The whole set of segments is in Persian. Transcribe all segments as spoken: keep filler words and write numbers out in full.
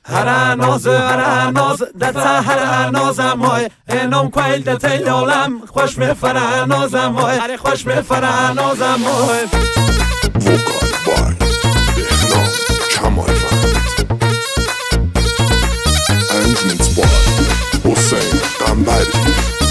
هرانوز هرانوز دتا هرانوزم های اینم کویل دتا لولم خوش می فرانوزم های خوش می فرانوزم های وکال بای بهنام کمال وقت انجمیت بای حسین قنبری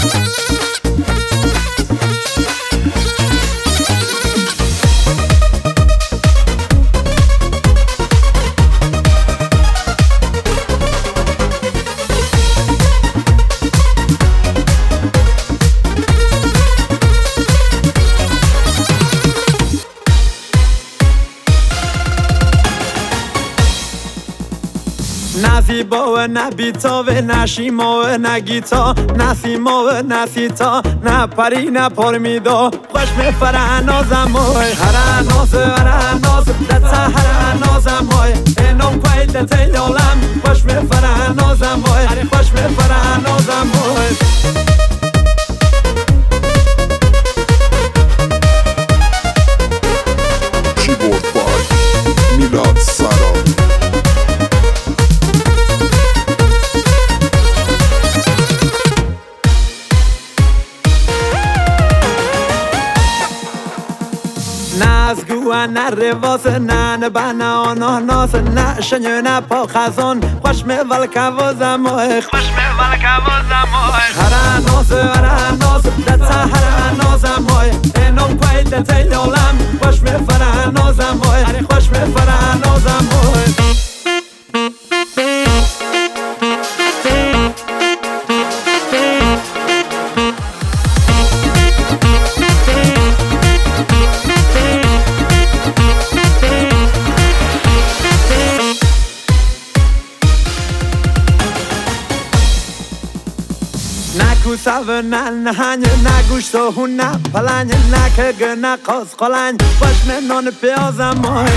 نزیبا و نبیتا و نشیما و نگیتا نسیما و نسیتا نه پری نه پرمیدا خوش می فرانوزم های هرانوز هرانوز دتا هرانوزم های اینم کویل دتا لولم خوش می فرانوزم های خوش می فرانوزم های کیبورد بای میلاد سرا نه از گوه نه رواس نه نه بنا آناناس نه شنیو نه پا خزان خوش می ولکوازم های خوش می ولکوازم های هرانوز هرانوز دتا هرانوزم های اینم کویل دتا لولم خوش می فرانوزم های خوش می فرانوزم های نکو سو نه نهنج نگوشت و هون نه پلنج نکه نه قاس قلنج باش می نان پیازم های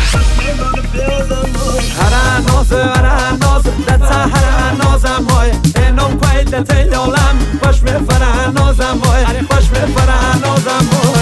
هرانوز هرانوز دتا هرانوزم های اینم کویل دتا لولم باش می فرانوزم های خوش می فرانوزم های